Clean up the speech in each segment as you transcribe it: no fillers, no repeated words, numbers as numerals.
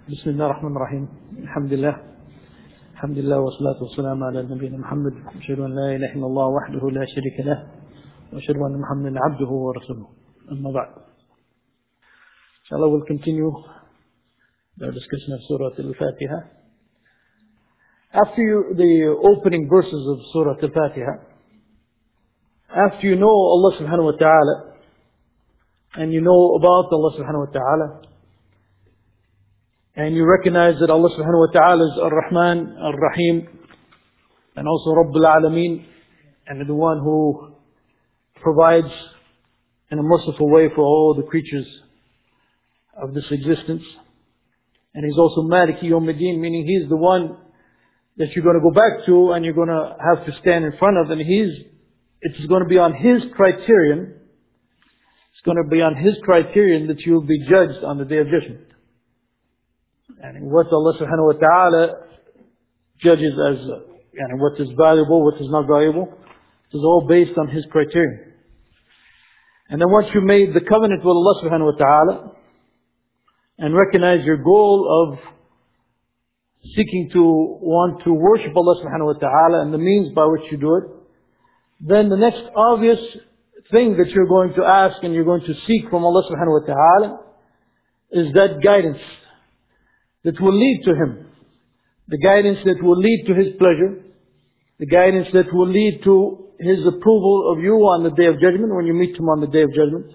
بسم الله الرحمن الرحيم. الحمد لله والصلاة والسلام على نبينا محمد. أشهد أن لا إله إلا الله وحده لا شريك له وأشهد أن محمدا عبده ورسوله. أما بعد. Inshallah, we'll continue the discussion of Surah Al-Fatiha. After the opening verses of Surah Al-Fatiha, after you know Allah subhanahu wa ta'ala and you know about Allah subhanahu wa ta'ala, and you recognize that Allah subhanahu wa ta'ala is Ar-Rahman, Ar-Rahim, and also Rabbul Alameen, and the one who provides in a merciful way for all the creatures of this existence. And He's also Maliki Yawmiddin, meaning He's the one that you're going to go back to and you're going to have to stand in front of, and it's going to be on His criterion. It's going to be on His criterion that you'll be judged on the Day of Judgment. And what Allah subhanahu wa ta'ala judges as what is valuable, what is not valuable, it is all based on His criterion. And then once you made the covenant with Allah subhanahu wa ta'ala and recognize your goal of seeking to want to worship Allah subhanahu wa ta'ala and the means by which you do it, then the next obvious thing that you're going to ask and you're going to seek from Allah subhanahu wa ta'ala is that guidance that will lead to Him. The guidance that will lead to His pleasure. The guidance that will lead to His approval of you on the Day of Judgment, when you meet Him on the Day of Judgment.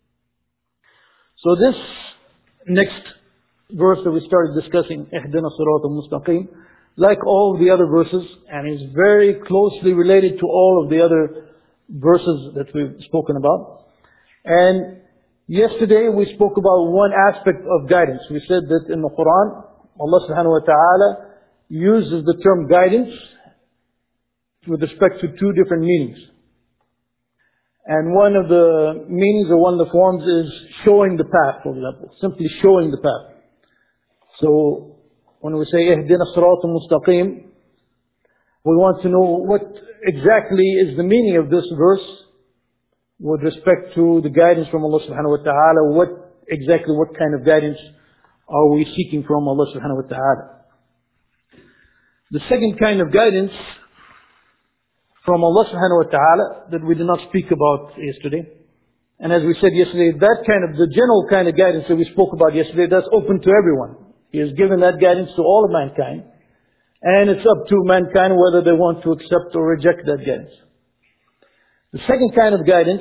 So this next verse that we started discussing, Ihdina Siratal Mustaqim, like all the other verses, and is very closely related to all of the other verses that we've spoken about. And yesterday we spoke about one aspect of guidance. We said that in the Quran, Allah subhanahu wa ta'ala uses the term guidance with respect to two different meanings. And one of the meanings or one of the forms is showing the path, for example. Simply showing the path. So when we say Ihdina Siratal Mustaqim, we want to know what exactly is the meaning of this verse with respect to the guidance from Allah subhanahu wa ta'ala. What kind of guidance are we seeking from Allah subhanahu wa ta'ala? The second kind of guidance from Allah subhanahu wa ta'ala that we did not speak about yesterday. And as we said yesterday, the general kind of guidance that we spoke about yesterday, that's open to everyone. He has given that guidance to all of mankind. And it's up to mankind whether they want to accept or reject that guidance. The second kind of guidance,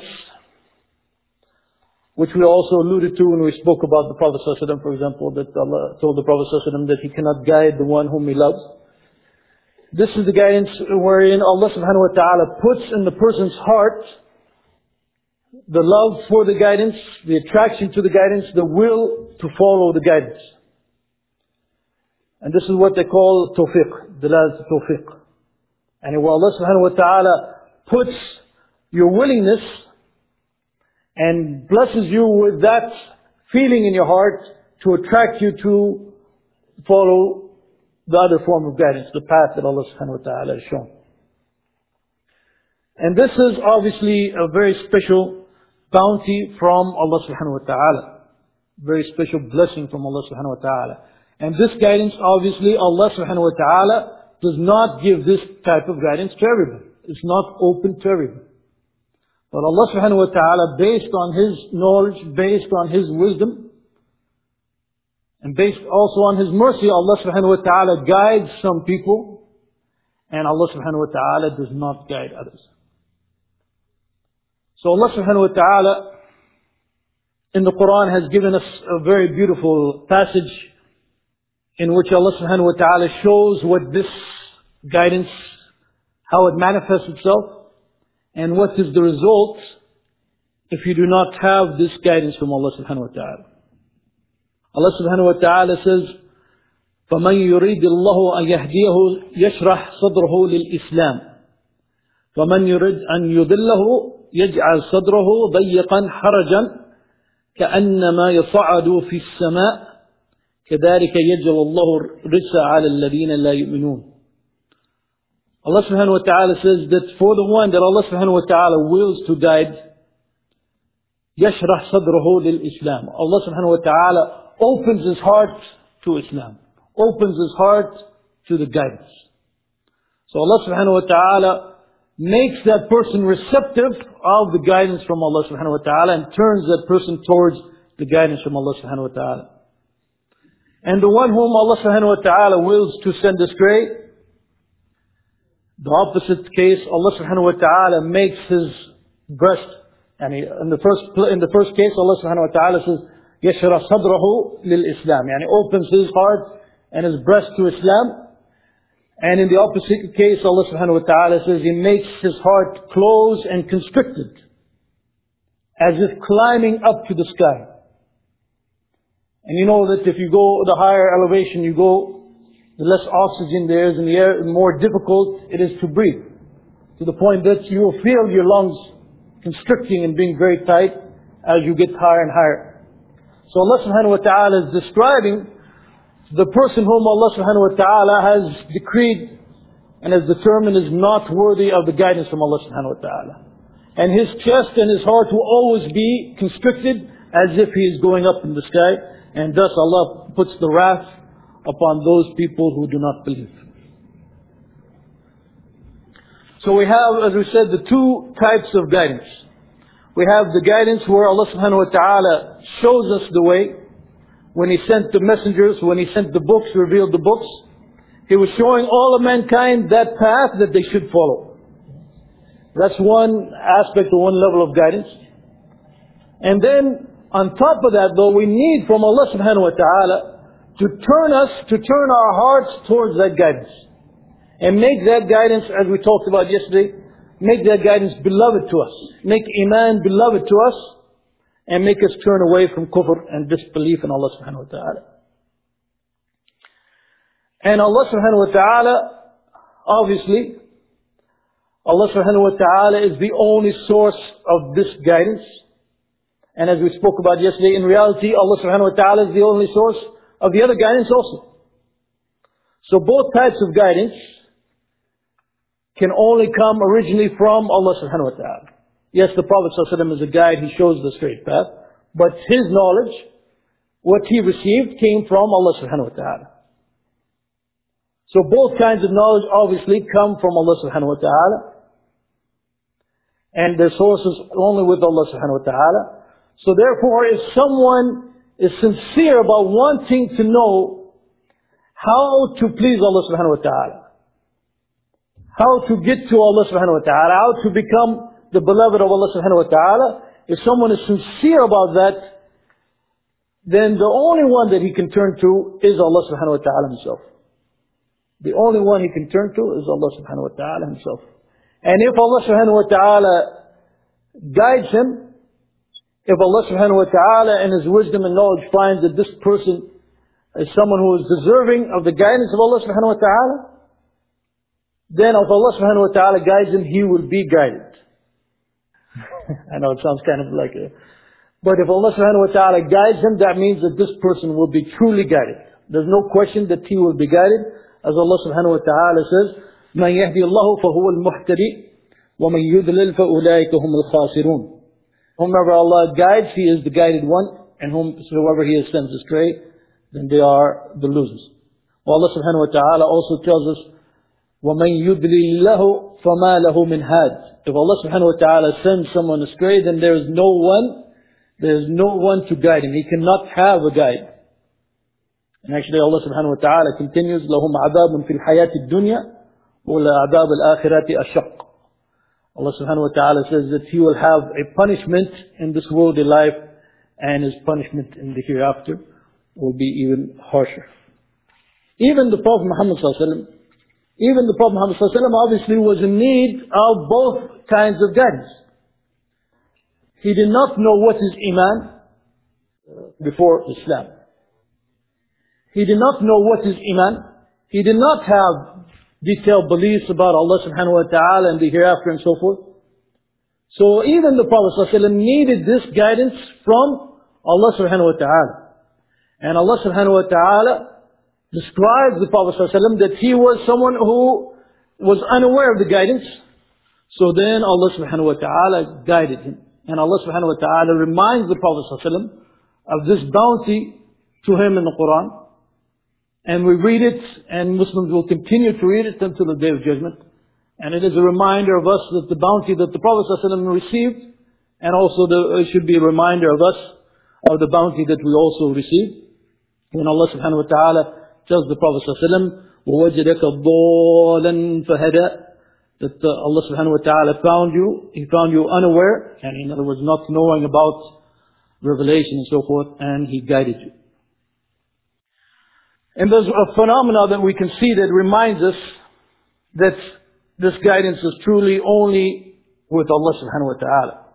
which we also alluded to when we spoke about the Prophet ﷺ, for example, that Allah told the Prophet ﷺ that he cannot guide the one whom he loves. This is the guidance wherein Allah subhanahu wa ta'ala puts in the person's heart the love for the guidance, the attraction to the guidance, the will to follow the guidance. And this is what they call tawfiq, dalalat tawfiq. And where Allah subhanahu wa ta'ala puts your willingness and blesses you with that feeling in your heart to attract you to follow the other form of guidance, the path that Allah subhanahu wa ta'ala has shown. And this is obviously a very special bounty from Allah subhanahu wa ta'ala. Very special blessing from Allah subhanahu wa ta'ala. And this guidance, obviously, Allah subhanahu wa ta'ala does not give this type of guidance to everybody. It's not open to everybody. But Allah subhanahu wa ta'ala, based on His knowledge, based on His wisdom, and based also on His mercy, Allah subhanahu wa ta'ala guides some people, and Allah subhanahu wa ta'ala does not guide others. So Allah subhanahu wa ta'ala in the Quran has given us a very beautiful passage in which Allah subhanahu wa ta'ala shows what this guidance, how it manifests itself, and what is the result if you do not have this guidance from Allah subhanahu wa ta'ala. Allah subhanahu wa ta'ala says, فَمَنْ يُرِيدِ اللَّهُ أَنْ يَهْدِيَهُ يَشْرَحْ صَدْرَهُ لِلْإِسْلَامِ فَمَنْ يُرِيدْ أَنْ يُضِلَّهُ يَجْعَلْ صَدْرَهُ ضَيِّقًا حَرَجًا كَأَنَّمَا يَصَعَّدُ فِي السَّمَاءِ كَذَلِكَ يَجْعَلُ اللَّهُ الرِّجْسَ عَلَى الَّذِينَ لَا يُؤْمِنُونَ. Allah subhanahu wa ta'ala says that for the one that Allah subhanahu wa ta'ala wills to guide, يَشْرَحْ صَدْرَهُ لِلْإِسْلَامِ. Allah subhanahu wa ta'ala opens his heart to Islam, opens his heart to the guidance. So Allah subhanahu wa ta'ala makes that person receptive of the guidance from Allah subhanahu wa ta'ala and turns that person towards the guidance from Allah subhanahu wa ta'ala. And the one whom Allah subhanahu wa ta'ala wills to send astray, the opposite case, Allah subhanahu wa ta'ala makes his breast, and in the first case, Allah subhanahu wa ta'ala says, يَشْرَ صَدْرَهُ لِلْإِسْلَامِ, and opens his heart and his breast to Islam. And in the opposite case, Allah subhanahu wa ta'ala says, He makes his heart closed and constricted, as if climbing up to the sky. And you know that if you go the higher elevation you go, the less oxygen there is in the air, the more difficult it is to breathe. To the point that you will feel your lungs constricting and being very tight as you get higher and higher. So Allah subhanahu wa ta'ala is describing the person whom Allah subhanahu wa ta'ala has decreed and has determined is not worthy of the guidance from Allah subhanahu wa ta'ala. And his chest and his heart will always be constricted as if he is going up in the sky. And thus Allah puts the wrath upon those people who do not believe. So we have, as we said, the two types of guidance. We have the guidance where Allah subhanahu wa ta'ala shows us the way. When He sent the messengers, when He sent the books, revealed the books, He was showing all of mankind that path that they should follow. That's one aspect or one level of guidance. And then, on top of that though, we need from Allah subhanahu wa ta'ala to turn our hearts towards that guidance. And make that guidance, as we talked about yesterday, make that guidance beloved to us. Make Iman beloved to us. And make us turn away from kufr and disbelief in Allah subhanahu wa ta'ala. And Allah subhanahu wa ta'ala, obviously, Allah subhanahu wa ta'ala is the only source of this guidance. And as we spoke about yesterday, in reality, Allah subhanahu wa ta'ala is the only source of the other guidance also. So both types of guidance can only come originally from Allah subhanahu wa ta'ala. Yes, the Prophet ﷺ is a guide, he shows the straight path. But his knowledge, what he received, came from Allah subhanahu wa ta'ala. So both kinds of knowledge obviously come from Allah subhanahu wa ta'ala. And their sources only with Allah subhanahu wa ta'ala. So therefore, if someone is sincere about wanting to know how to please Allah subhanahu wa ta'ala, how to get to Allah subhanahu wa ta'ala, how to become the beloved of Allah subhanahu wa ta'ala, if someone is sincere about that, then the only one that he can turn to is Allah subhanahu wa ta'ala himself. The only one he can turn to is Allah subhanahu wa ta'ala himself. And if Allah subhanahu wa ta'ala guides him, if Allah subhanahu wa ta'ala in His wisdom and knowledge finds that this person is someone who is deserving of the guidance of Allah subhanahu wa ta'ala, then if Allah subhanahu wa ta'ala guides him, he will be guided. I know it sounds kind of like a... But if Allah subhanahu wa ta'ala guides him, that means that this person will be truly guided. There's no question that he will be guided. As Allah subhanahu wa ta'ala says, مَنْ يَهْدِي اللَّهُ فَهُوَ الْمُحْتَدِي وَمَنْ يُضْلِلْ فَأُولَٰئِكَ هُمُ الْخَاسِرُونَ. Whomever Allah guides, He is the guided one. And whomsoever He sends astray, then they are the losers. Well, Allah subhanahu wa ta'ala also tells us, وَمَنْ يُضْلِلْ لَهُ فَمَا لَهُ مِنْ هَادٍ. If Allah subhanahu wa ta'ala sends someone astray, then there is no one to guide him. He cannot have a guide. And actually Allah subhanahu wa ta'ala continues, لَهُمْ عَذَابٌ فِي الْحَيَاةِ الدُّنْيَا وَلَعَذَابُ الْآخِرَةِ أَشَقٌّ. Allah subhanahu wa ta'ala says that he will have a punishment in this worldly life, and his punishment in the hereafter will be even harsher. Even the Prophet Muhammad sallallahu alaihi wasallam obviously was in need of both kinds of guidance. He did not know what is Iman before Islam. He did not know what is Iman. He did not have detailed beliefs about Allah subhanahu wa ta'ala and the hereafter and so forth. So even the Prophet ﷺ needed this guidance from Allah subhanahu wa ta'ala. And Allah subhanahu wa ta'ala describes the Prophet ﷺ that he was someone who was unaware of the guidance. So then Allah subhanahu wa ta'ala guided him. And Allah subhanahu wa ta'ala reminds the Prophet ﷺ of this bounty to him in the Quran. And we read it, and Muslims will continue to read it until the Day of Judgment. And it is a reminder of us that the bounty that the Prophet ﷺ received, and also it should be a reminder of us of the bounty that we also receive. When Allah subhanahu wa ta'ala tells the Prophet ﷺ, وَوَجَدَكَ ضَالًا فَهَدَى, that Allah subhanahu wa ta'ala found you, He found you unaware, and in other words not knowing about revelation and so forth, and He guided you. And there's a phenomena that we can see that reminds us that this guidance is truly only with Allah subhanahu wa ta'ala.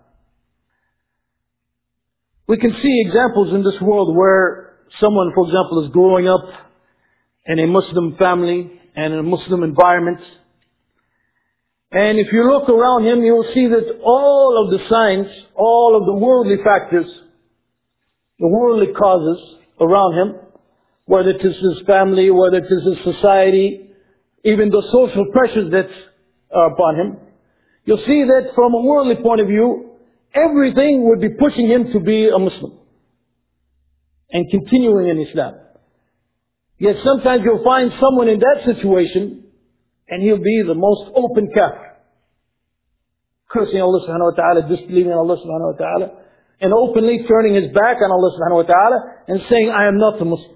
We can see examples in this world where someone, for example, is growing up in a Muslim family and in a Muslim environment. And if you look around him, you will see that all of the signs, all of the worldly factors, the worldly causes around him, whether it is his family, whether it is his society, even the social pressures that are upon him, you'll see that from a worldly point of view, everything would be pushing him to be a Muslim and continuing in Islam. Yet sometimes you'll find someone in that situation and he'll be the most open kafir, cursing Allah subhanahu wa ta'ala, disbelieving Allah subhanahu wa ta'ala, and openly turning his back on Allah subhanahu wa ta'ala and saying, I am not a Muslim.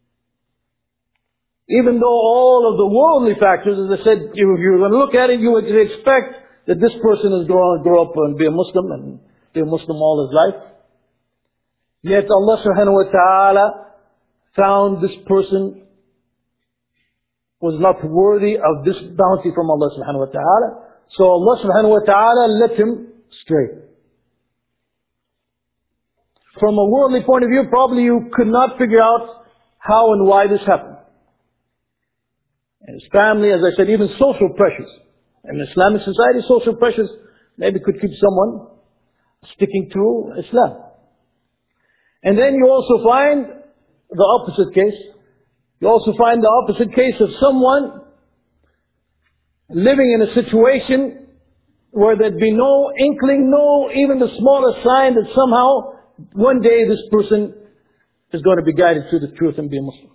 Even though all of the worldly factors, as I said, if you're going to look at it, you would expect that this person is going to grow up and be a Muslim and be a Muslim all his life. Yet Allah subhanahu wa ta'ala found this person was not worthy of this bounty from Allah subhanahu wa ta'ala. So Allah subhanahu wa ta'ala let him stray. From a worldly point of view, probably you could not figure out how and why this happened. And his family, as I said, even social pressures. In Islamic society, social pressures maybe could keep someone sticking to Islam. And then you also find the opposite case. You also find the opposite case of someone living in a situation where there'd be no inkling, no even the smallest sign that somehow one day this person is going to be guided to the truth and be a Muslim.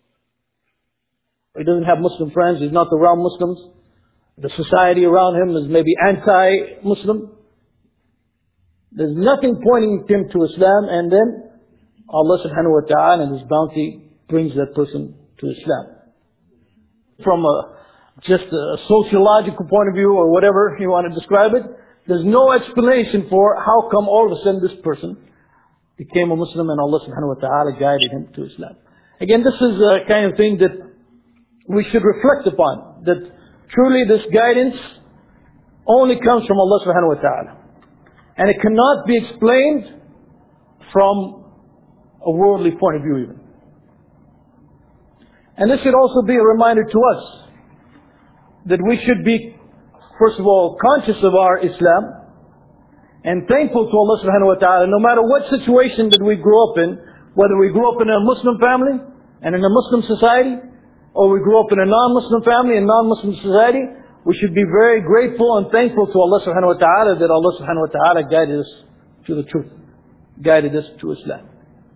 He doesn't have Muslim friends, he's not around Muslims. The society around him is maybe anti-Muslim. There's nothing pointing him to Islam, and then Allah subhanahu wa ta'ala and His bounty brings that person to Islam. From just a sociological point of view or whatever you want to describe it, there's no explanation for how come all of a sudden this person became a Muslim and Allah subhanahu wa ta'ala guided him to Islam. Again, this is a kind of thing that we should reflect upon, that truly this guidance only comes from Allah subhanahu wa ta'ala. And it cannot be explained from a worldly point of view even. And this should also be a reminder to us that we should be, first of all, conscious of our Islam and thankful to Allah subhanahu wa ta'ala, no matter what situation that we grow up in, whether we grew up in a Muslim family and in a Muslim society, or we grew up in a non-Muslim family and non-Muslim society, we should be very grateful and thankful to Allah subhanahu wa ta'ala that Allah subhanahu wa ta'ala guided us to the truth, guided us to Islam.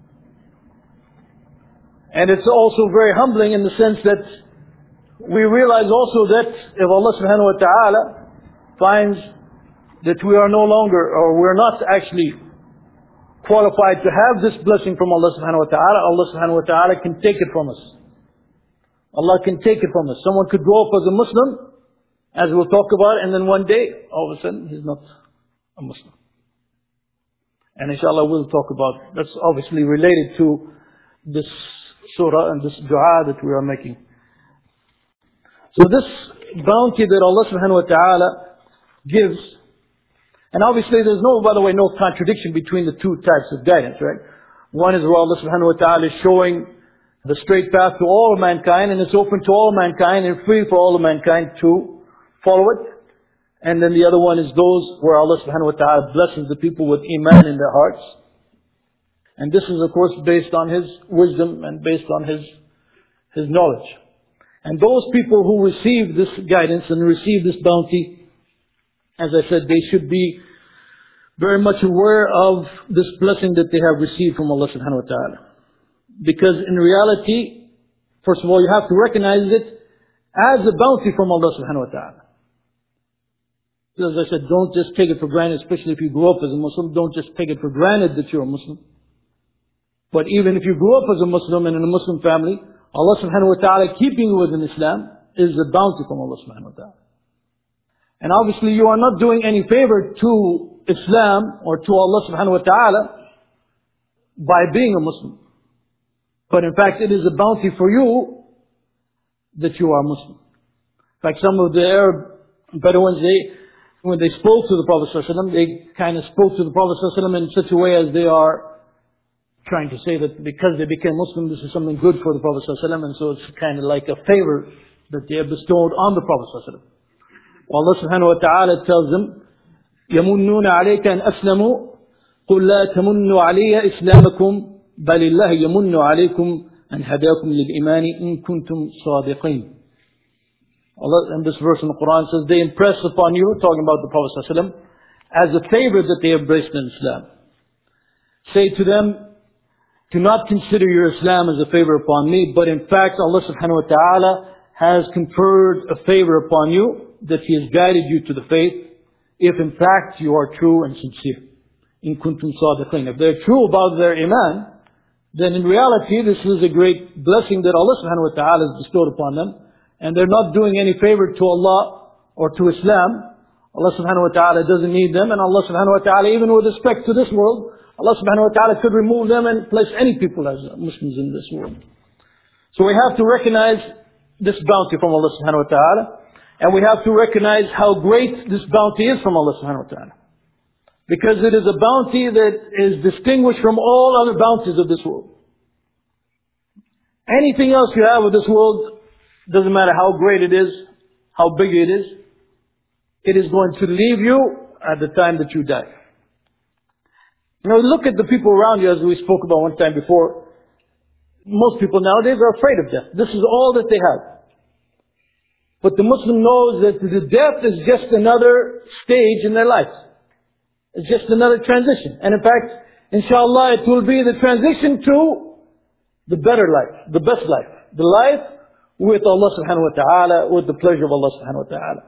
And it's also very humbling in the sense that we realize also that if Allah subhanahu wa ta'ala finds that we are no longer, or we're not actually qualified to have this blessing from Allah subhanahu wa ta'ala, Allah subhanahu wa ta'ala can take it from us. Allah can take it from us. Someone could grow up as a Muslim, as we'll talk about, and then one day, all of a sudden, he's not a Muslim. And inshallah we'll talk about, that's obviously related to this surah and this dua that we are making. So this bounty that Allah subhanahu wa ta'ala gives, and obviously there's no, by the way, no contradiction between the two types of guidance, right? One is where Allah subhanahu wa ta'ala is showing the straight path to all of mankind, and it's open to all mankind and free for all of mankind to follow it. And then the other one is those where Allah subhanahu wa ta'ala blesses the people with iman in their hearts. And this is of course based on His wisdom and based on His knowledge. And those people who receive this guidance and receive this bounty, as I said, they should be very much aware of this blessing that they have received from Allah subhanahu wa ta'ala. Because in reality, First of all, you have to recognize it as a bounty from Allah subhanahu wa ta'ala. As I said, don't just take it for granted, especially if you grew up as a Muslim. Don't just take it for granted that you're a Muslim. But even if you grew up as a Muslim and in a Muslim family, Allah subhanahu wa ta'ala keeping you within Islam is a bounty from Allah subhanahu wa ta'ala. And obviously you are not doing any favor to Islam or to Allah subhanahu wa ta'ala by being a Muslim. But in fact it is a bounty for you that you are Muslim. In fact, some of the Arab Bedouins, when they spoke to the Prophet ﷺ, they kind of spoke to the Prophet ﷺ in such a way as they are trying to say that because they became Muslim, this is something good for the Prophet ﷺ, and so it's kind of like a favor that they have bestowed on the Prophet ﷺ. Allah subhanahu wa ta'ala tells them, يَمُنُّونَ عَلَيْكَ أَنْ أَسْلَمُوا قُلْ لَا تَمُنُّوا عَلَيَّ إِسْلَامَكُمْ بَلِ اللَّهِ يَمُنُّ عَلَيْكُمْ أَنْ هَدَاكُمْ لِلْإِيمَانِ إِن كُنْتُمْ صَادِقِينَ. Allah in this verse in the Quran says, they impress upon you, talking about the Prophet ﷺ, as a favor that they embraced in Islam. Say to them, do not consider your Islam as a favor upon me, but in fact Allah subhanahu wa ta'ala has conferred a favor upon you, that He has guided you to the faith, if in fact you are true and sincere. In kuntum sadiqin. If they're true about their iman, then in reality this is a great blessing that Allah subhanahu wa ta'ala has bestowed upon them. And they're not doing any favor to Allah or to Islam. Allah subhanahu wa ta'ala doesn't need them. And Allah subhanahu wa ta'ala, even with respect to this world, Allah subhanahu wa ta'ala could remove them and place any people as Muslims in this world. So we have to recognize this bounty from Allah subhanahu wa ta'ala. And we have to recognize how great this bounty is from Allah subhanahu wa ta'ala. Because it is a bounty that is distinguished from all other bounties of this world. Anything else you have of this world, doesn't matter how great it is, how big it is going to leave you at the time that you die. You know, look at the people around you, as we spoke about one time before. Most people nowadays are afraid of death. This is all that they have. But the Muslim knows that the death is just another stage in their life. It's just another transition. And in fact, inshallah, it will be the transition to the better life, the best life. The life with Allah subhanahu wa ta'ala, with the pleasure of Allah subhanahu wa ta'ala.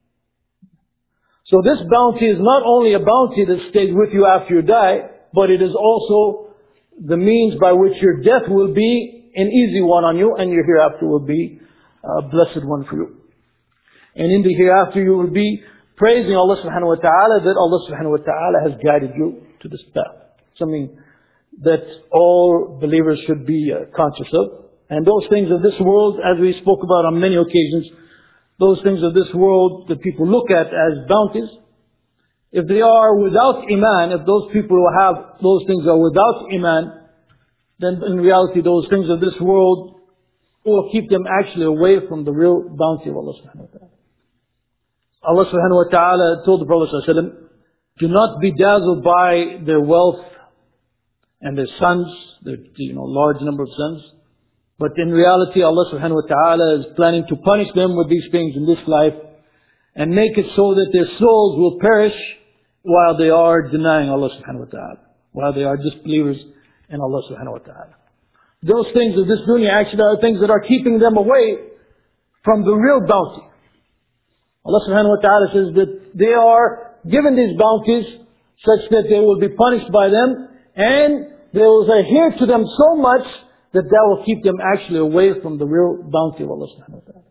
So this bounty is not only a bounty that stays with you after you die, but it is also the means by which your death will be an easy one on you, and your hereafter will be a blessed one for you. And in the hereafter you will be praising Allah subhanahu wa ta'ala that Allah subhanahu wa ta'ala has guided you to this path. Something that all believers should be conscious of. And those things of this world, as we spoke about on many occasions, those things of this world that people look at as bounties, if they are without iman, if those people who have those things are without iman, then in reality those things of this world will keep them actually away from the real bounty of Allah subhanahu wa ta'ala. Allah subhanahu wa ta'ala told the Prophet sallallahu alaihi wasallam, do not be dazzled by their wealth and their sons, their large number of sons. But in reality, Allah subhanahu wa ta'ala is planning to punish them with these things in this life and make it so that their souls will perish while they are denying Allah subhanahu wa ta'ala, while they are disbelievers in Allah subhanahu wa ta'ala. Those things of this dunya actually are things that are keeping them away from the real bounty. Allah subhanahu wa ta'ala says that they are given these bounties such that they will be punished by them, and they will adhere to them so much that will keep them actually away from the real bounty of Allah subhanahu wa ta'ala.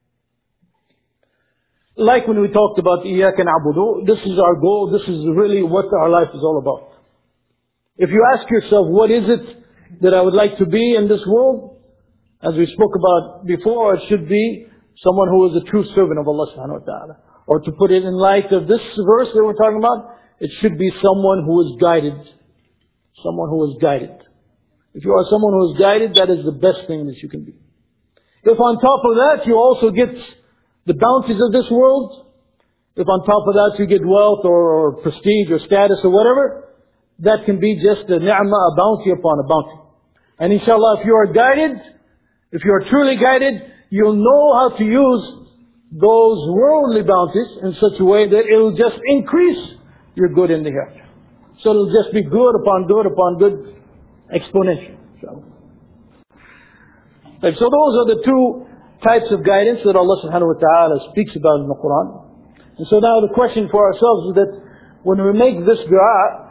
Like when we talked about إِيَّاكَ نَعْبُدُ, this is our goal, this is really what our life is all about. If you ask yourself, what is it that I would like to be in this world? As we spoke about before, it should be someone who is a true servant of Allah subhanahu wa ta'ala. Or to put it in light of this verse that we're talking about, it should be someone who is guided. Someone who is guided. If you are someone who is guided, that is the best thing that you can be. If on top of that you also get the bounties of this world, if on top of that you get wealth or prestige or status or whatever, that can be just a ni'mah, a bounty upon a bounty. And inshallah, if you are guided, if you are truly guided, you'll know how to use those worldly bounties in such a way that it will just increase your good in the hereafter. So it will just be good upon good upon good, exponential. So those are the two types of guidance that Allah subhanahu wa ta'ala speaks about in the Quran. And so now the question for ourselves is that when we make this dua,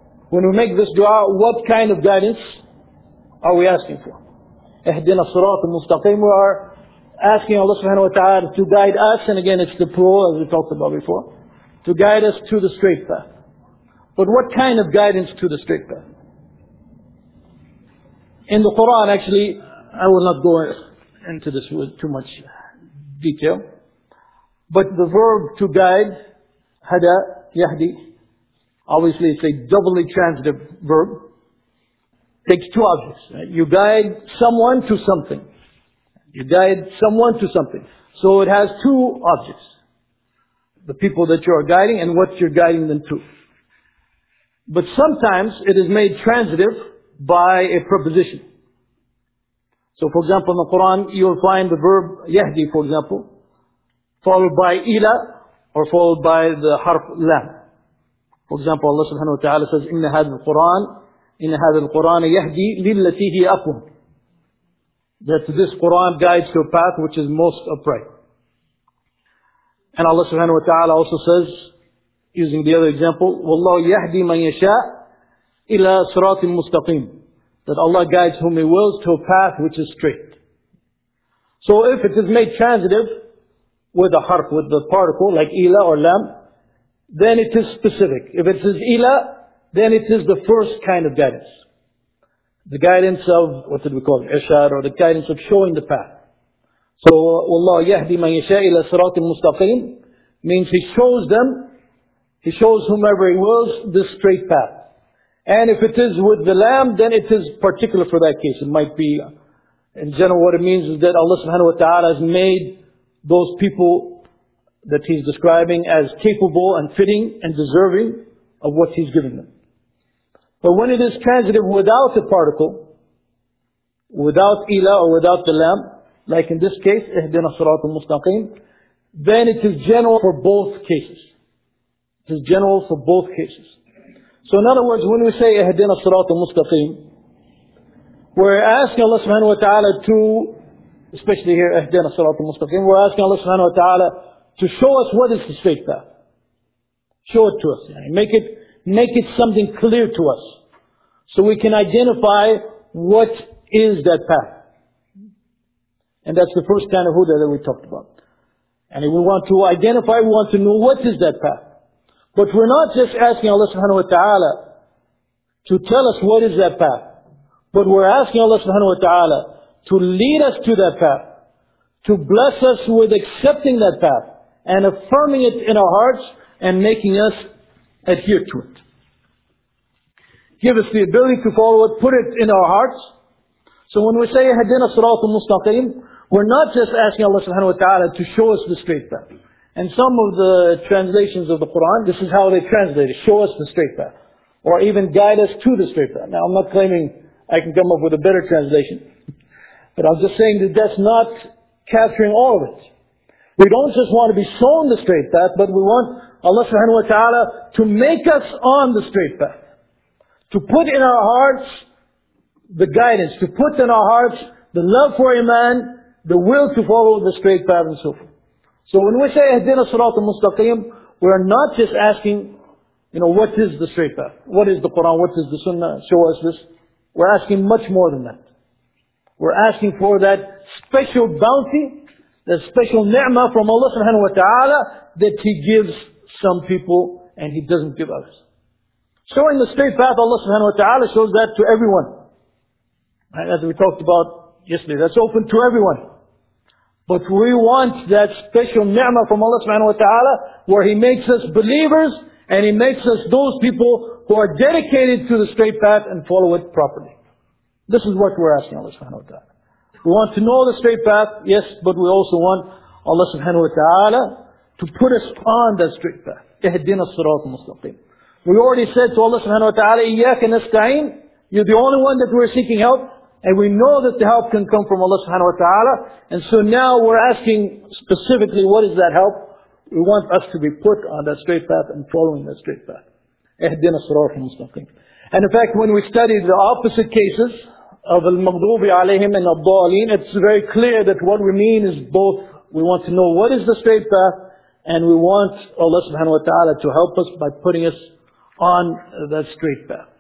what kind of guidance are we asking for? Ihdina as-sirat al-mustaqim. We are asking Allah subhanahu wa ta'ala to guide us, and again it's the plural as we talked about before, to guide us to the straight path. But what kind of guidance to the straight path? In the Quran, actually, I will not go into this with too much detail, but the verb to guide, hada, yahdi, obviously it's a doubly transitive verb. Takes two objects. You guide someone to something. You guide someone to something. So it has two objects. The people that you are guiding and what you're guiding them to. But sometimes it is made transitive by a preposition. So for example, in the Quran, you will find the verb yahdi, for example, followed by ila, or followed by the harf lam. For example, Allah subhanahu wa ta'ala says, إِنَّ هَذَا الْقُرْآنَ يَهْدِي لِلَّتِي هِيَ أَقْوَمُ. That this Quran guides to a path which is most upright. And Allah subhanahu wa ta'ala also says, using the other example, وَاللَّهُ يَهْدِي مَنْ يَشَاءُ إِلَى صِرَاطٍ مُسْتَقِيمٍ. That Allah guides whom He wills to a path which is straight. So if it is made transitive with a harf, with the particle, like ila or lam, then it is specific. If it is ila, then it is the first kind of guidance. The guidance of, what did we call it? Irshad, or the guidance of showing the path. So, وَاللَّهُ يَهْدِي مَنْ يَشَاءُ إِلَى صِرَاطٍ مُسْتَقِيمٍ means He shows them, He shows whomever He wills this straight path. And if it is with the lamb, then it is particular for that case. It might be, in general, what it means is that Allah subhanahu wa ta'ala has made those people that He's describing as capable and fitting and deserving of what He's giving them. But when it is transitive without the particle, without ila or without the lam, like in this case, ihdina as-sirat al-mustaqim, then it is general for both cases. It is general for both cases. So in other words, when we say ihdina as-sirat al-mustaqim, we're asking Allah subhanahu wa ta'ala to, especially here, ihdina as-sirat al-mustaqim, we're asking Allah subhanahu wa ta'ala to show us what is the straight path. Show it to us. Make it something clear to us. So we can identify what is that path. And that's the first kind of huda that we talked about. And if we want to identify, we want to know what is that path. But we're not just asking Allah subhanahu wa ta'ala to tell us what is that path. But we're asking Allah subhanahu wa ta'ala to lead us to that path. To bless us with accepting that path. And affirming it in our hearts and making us adhere to it. Give us the ability to follow it, put it in our hearts. So when we say ihdina as-sirat al-mustaqim, we're not just asking Allah subhanahu wa ta'ala to show us the straight path. And some of the translations of the Quran, this is how they translate it, show us the straight path. Or even guide us to the straight path. Now I'm not claiming I can come up with a better translation. But I'm just saying that that's not capturing all of it. We don't just want to be shown the straight path, but we want Allah subhanahu wa ta'ala to make us on the straight path. To put in our hearts the guidance, to put in our hearts the love for Iman, the will to follow the straight path and so forth. So when we say ihdina as-sirat al-mustaqim, we're not just asking, what is the straight path? What is the Quran? What is the Sunnah? Show us this. We're asking much more than that. We're asking for that special bounty, that special ni'mah from Allah subhanahu wa ta'ala that He gives some people and He doesn't give others. Showing the straight path, Allah subhanahu wa ta'ala shows that to everyone. Right? As we talked about yesterday, that's open to everyone. But we want that special ni'mah from Allah subhanahu wa ta'ala where He makes us believers and He makes us those people who are dedicated to the straight path and follow it properly. This is what we're asking Allah subhanahu wa ta'ala. We want to know the straight path, yes, but we also want Allah subhanahu wa ta'ala to put us on that straight path. Ihdina as-sirat al-mustaqim. We already said to Allah subhanahu wa ta'ala, Iyyaka nasta'in. You're the only one that we're seeking help. And we know that the help can come from Allah subhanahu wa ta'ala. And so now we're asking specifically, what is that help? We want us to be put on that straight path and following that straight path. Ihdina as-sirat al-mustaqim. And in fact, when we study the opposite cases of al-maghdubi alayhim and ad-dallin, it's very clear that what we mean is both. We want to know what is the straight path, and we want Allah subhanahu wa ta'ala to help us by putting us on that straight path.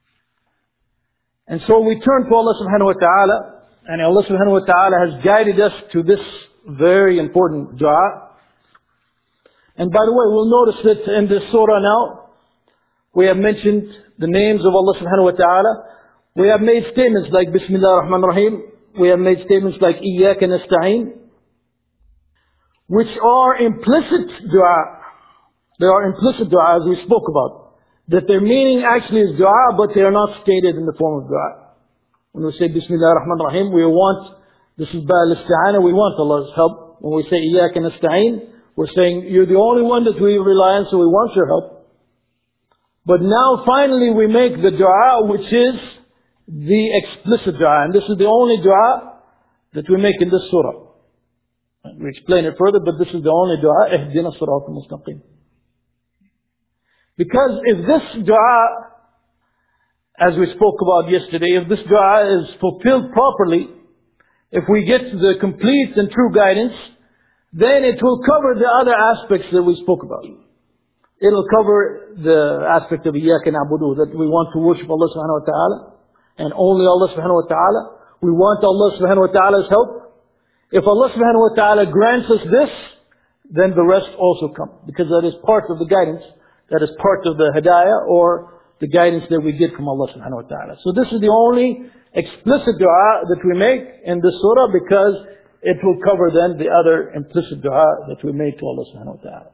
And so we turn to Allah subhanahu wa ta'ala, and Allah subhanahu wa ta'ala has guided us to this very important dua. And by the way, we'll notice that in this surah now, we have mentioned the names of Allah subhanahu wa ta'ala. We have made statements like Bismillah ar-Rahman ar-Rahim. We have made statements like Iyaka nasta'een, which are implicit dua. They are implicit dua, as we spoke about. That their meaning actually is dua, but they are not stated in the form of dua. When we say Bismillah ar-Rahman ar-Rahim, we want, this is Ba al-Isti'ana, we want Allah's help. When we say Iyaka nasta'een, we're saying, you're the only one that we rely on, so we want your help. But now finally we make the dua, which is the explicit dua. And this is the only dua that we make in this surah. We explain it further, but this is the only dua, Ihdina as-sirata al-mustaqim. Because if this dua, as we spoke about yesterday, if this dua is fulfilled properly, if we get the complete and true guidance, then it will cover the other aspects that we spoke about. It'll cover the aspect of Iyaka na'budu, that we want to worship Allah subhanahu wa ta'ala, and only Allah subhanahu wa ta'ala. We want Allah subhanahu wa ta'ala's help. If Allah subhanahu wa ta'ala grants us this, then the rest also come. Because that is part of the guidance. That is part of the hidayah, or the guidance that we get from Allah subhanahu wa ta'ala. So this is the only explicit dua that we make in this surah, because it will cover then the other implicit dua that we make to Allah subhanahu wa ta'ala.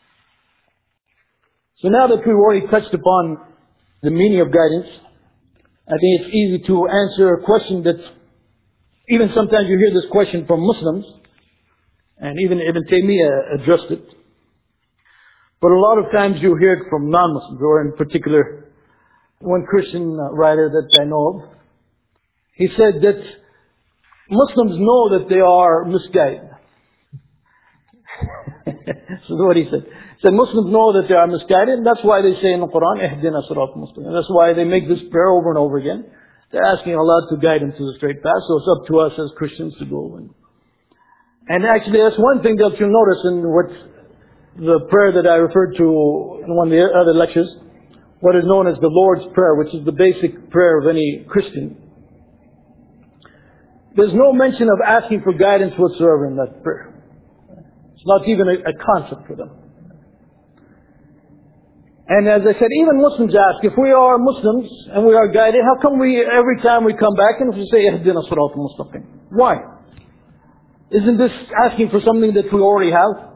So now that we've already touched upon the meaning of guidance, I think it's easy to answer a question that even sometimes you hear this question from Muslims, and even Ibn Taymiyyah addressed it. But a lot of times you hear it from non-Muslims, or in particular, one Christian writer that I know of. He said that Muslims know that they are misguided. This is what he said. He said Muslims know that they are misguided, and that's why they say in the Quran, Ihdina as-sirata al-mustaqim. That's why they make this prayer over and over again. They're asking Allah to guide them to the straight path, so it's up to us as Christians to go. And actually, that's one thing that you'll notice in what the prayer that I referred to in one of the other lectures, what is known as the Lord's Prayer, which is the basic prayer of any Christian. There's no mention of asking for guidance whatsoever in that prayer. It's not even a concept for them. And as I said, even Muslims ask, if we are Muslims and we are guided, how come we, every time we come back and we say, Ihdina as-sirata al-mustaqim? Why? Isn't this asking for something that we already have?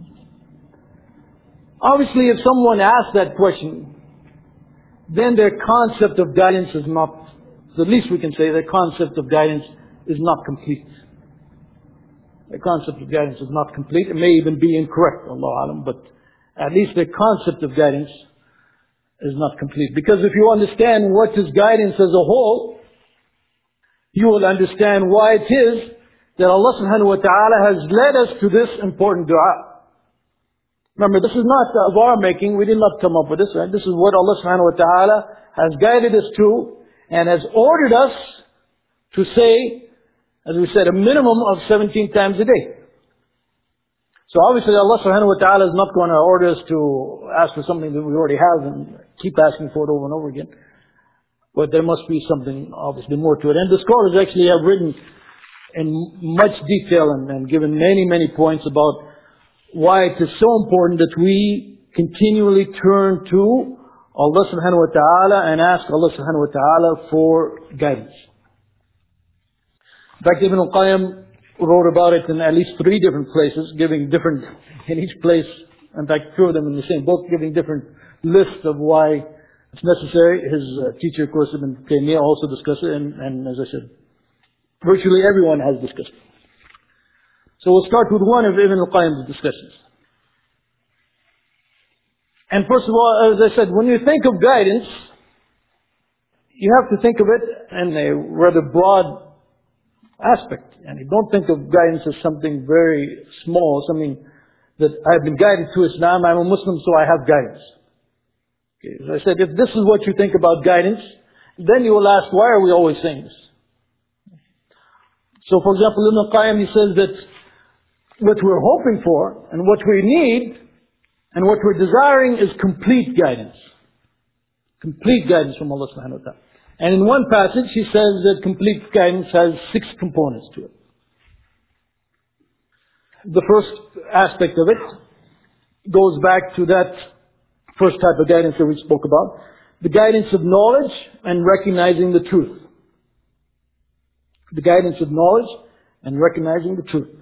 Obviously, if someone asks that question, then their concept of guidance is not, the least we can say, their concept of guidance is not complete. Their concept of guidance is not complete. It may even be incorrect, Allahu Alam, but at least their concept of guidance is not complete. Because if you understand what is guidance as a whole, you will understand why it is that Allah subhanahu wa ta'ala has led us to this important dua. Remember, this is not of our making. We did not come up with this, right? This is what Allah subhanahu wa ta'ala has guided us to, and has ordered us to say, as we said, a minimum of 17 times a day. So obviously Allah subhanahu wa ta'ala is not going to order us to ask for something that we already have and keep asking for it over and over again. But there must be something obviously more to it. And the scholars actually have written in much detail and given many points about why it is so important that we continually turn to Allah subhanahu wa ta'ala and ask Allah subhanahu wa ta'ala for guidance. In fact, Ibn al-Qayyim wrote about it in at least 3 different places, giving different, in each place, in fact 2 of them in the same book, giving different lists of why it's necessary. His teacher, of course, Ibn Taymiyyah, also discussed it, and as I said, virtually everyone has discussed it. So we'll start with one of Ibn al-Qayyim's discussions. And first of all, as I said, when you think of guidance, you have to think of it in a rather broad aspect. And you don't think of guidance as something very small, something that I've been guided to Islam, I'm a Muslim, so I have guidance. Okay, as I said, if this is what you think about guidance, then you will ask, why are we always saying this? So for example, Ibn al-Qayyim, he says that what we're hoping for and what we need and what we're desiring is complete guidance. Complete guidance from Allah subhanahu wa ta'ala. And in one passage, he says that complete guidance has 6 components to it. The first aspect of it goes back to that first type of guidance that we spoke about. The guidance of knowledge and recognizing the truth. The guidance of knowledge and recognizing the truth.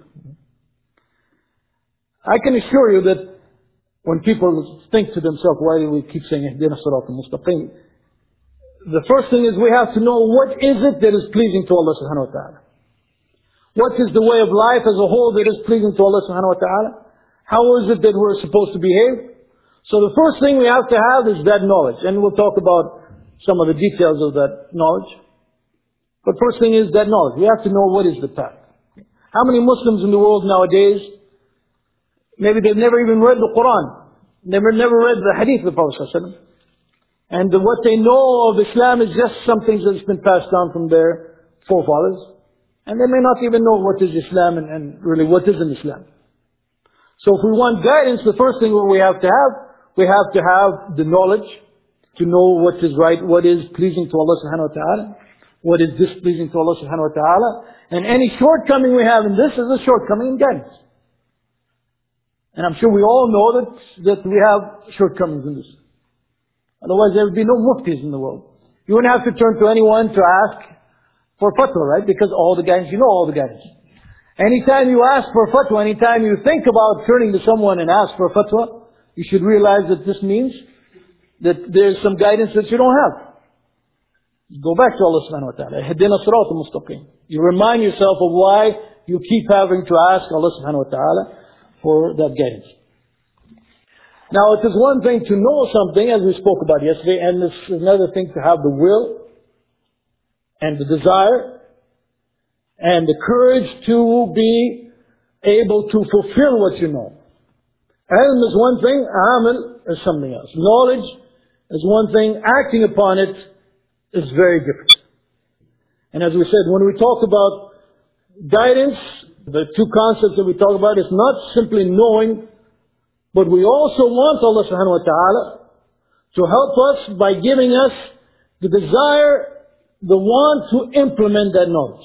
I can assure you that when people think to themselves, why do we keep saying Ihdina Sirat al-Mustaqim? The first thing is we have to know what is it that is pleasing to Allah subhanahu wa ta'ala. What is the way of life as a whole that is pleasing to Allah subhanahu wa ta'ala? How is it that we're supposed to behave? So the first thing we have to have is that knowledge. And we'll talk about some of the details of that knowledge. But first thing is that knowledge. We have to know what is the path. How many Muslims in the world nowadays, maybe they've never even read the Quran. Never read the Hadith of the Prophet ﷺ. And what they know of Islam is just some things that's been passed down from their forefathers. And they may not even know what is Islam and really what isn't Islam. So if we want guidance, the first thing we have to have the knowledge to know what is right, what is pleasing to Allah subhanahu wa ta'ala, what is displeasing to Allah subhanahu wa ta'ala. And any shortcoming we have in this is a shortcoming in guidance. And I'm sure we all know that we have shortcomings in this. Otherwise there would be no muftis in the world. You wouldn't have to turn to anyone to ask for fatwa, right? Because all the guidance, you know all the guidance. Anytime you ask for fatwa, anytime you think about turning to someone and ask for fatwa, you should realize that this means that there's some guidance that you don't have. Go back to Allah subhanahu wa ta'ala. Ihdina Sirat al-Mustaqim. You remind yourself of why you keep having to ask Allah subhanahu wa ta'ala for that guidance. Now it is one thing to know something, as we spoke about yesterday, and it's another thing to have the will and the desire and the courage to be able to fulfill what you know. Ilm is one thing, amal is something else. Knowledge is one thing, acting upon it is very different. And as we said, when we talk about guidance, the 2 concepts that we talk about is not simply knowing, but we also want Allah subhanahu wa ta'ala to help us by giving us the desire, the want to implement that knowledge.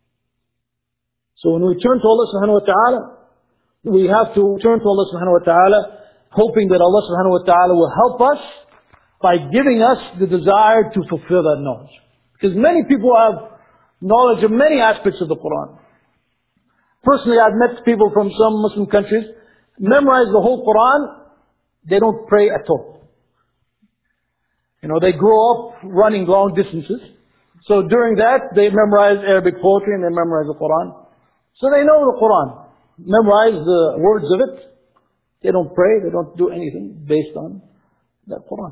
So when we turn to Allah subhanahu wa ta'ala, we have to turn to Allah subhanahu wa ta'ala, hoping that Allah subhanahu wa ta'ala will help us by giving us the desire to fulfill that knowledge. Because many people have knowledge of many aspects of the Quran. Personally, I've met people from some Muslim countries, memorize the whole Quran, they don't pray at all. You know, they grow up running long distances. So during that, they memorize Arabic poetry and they memorize the Quran. So they know the Quran, memorize the words of it. They don't pray, they don't do anything based on that Quran.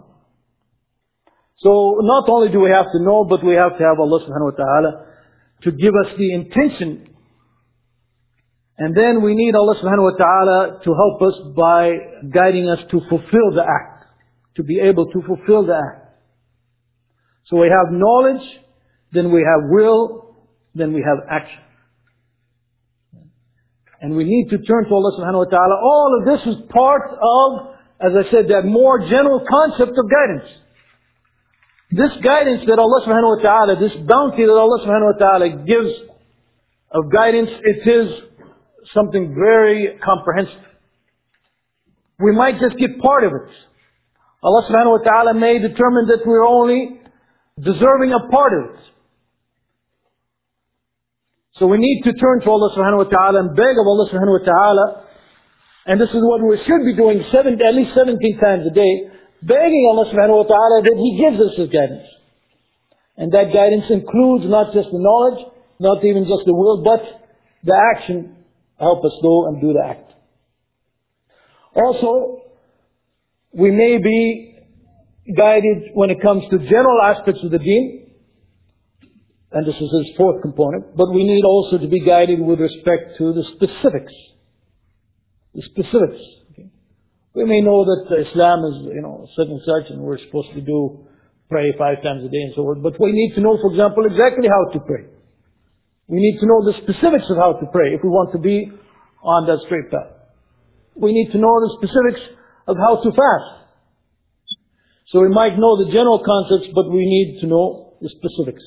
So not only do we have to know, but we have to have Allah subhanahu wa ta'ala to give us the intention. And then we need Allah subhanahu wa ta'ala to help us by guiding us to fulfill the act. To be able to fulfill the act. So we have knowledge, then we have will, then we have action. And we need to turn to Allah subhanahu wa ta'ala. All of this is part of, as I said, that more general concept of guidance. This guidance that Allah subhanahu wa ta'ala, this bounty that Allah subhanahu wa ta'ala gives of guidance, it is something very comprehensive. We might just get part of it. Allah subhanahu wa ta'ala may determine that we're only deserving a part of it. So we need to turn to Allah subhanahu wa ta'ala and beg of Allah subhanahu wa ta'ala. And this is what we should be doing at least 17 times a day. Begging Allah subhanahu wa ta'ala that He gives us His guidance. And that guidance includes not just the knowledge, not even just the will, but the action. Help us go and do the act. Also, we may be guided when it comes to general aspects of the deen. And this is his 4th component. But we need also to be guided with respect to the specifics. The specifics. Okay. We may know that Islam is, such and such, and we're supposed to pray 5 times a day and so forth. But we need to know, for example, exactly how to pray. We need to know the specifics of how to pray if we want to be on that straight path. We need to know the specifics of how to fast. So we might know the general concepts, but we need to know the specifics.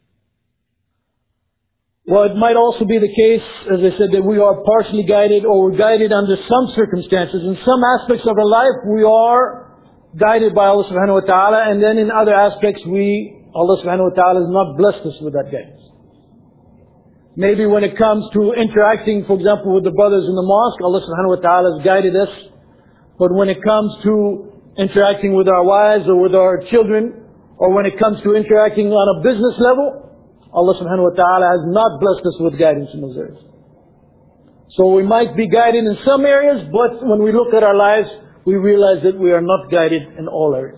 Well, it might also be the case, as I said, that we are partially guided, or we're guided under some circumstances. In some aspects of our life, we are guided by Allah subhanahu wa ta'ala, and then in other aspects, Allah subhanahu wa ta'ala has not blessed us with that guidance. Maybe when it comes to interacting, for example, with the brothers in the mosque, Allah subhanahu wa ta'ala has guided us. But when it comes to interacting with our wives or with our children, or when it comes to interacting on a business level, Allah subhanahu wa ta'ala has not blessed us with guidance in those areas. So we might be guided in some areas, but when we look at our lives, we realize that we are not guided in all areas.